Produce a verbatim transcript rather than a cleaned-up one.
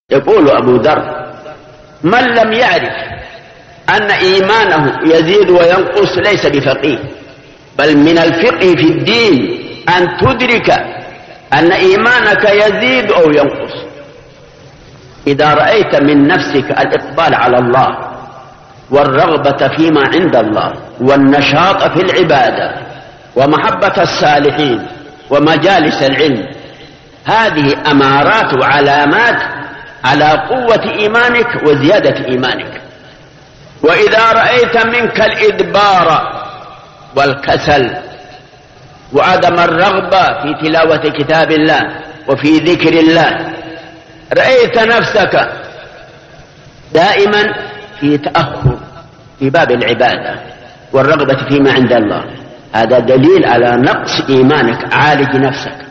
يقول أبو ذر: من لم يعرف أن إيمانه يزيد وينقص ليس بفقيه، بل من الفقه في الدين أن تدرك أن إيمانك يزيد أو ينقص. إذا رأيت من نفسك الإقبال على الله والرغبة فيما عند الله والنشاط في العبادة ومحبة الصالحين ومجالس العلم، هذه أمارات وعلامات على قوة إيمانك وزيادة إيمانك. وإذا رأيت منك الإدبار والكسل وعدم الرغبة في تلاوة كتاب الله وفي ذكر الله، رأيت نفسك دائما في تأخر في باب العبادة والرغبة فيما عند الله، هذا دليل على نقص إيمانك. عالج نفسك.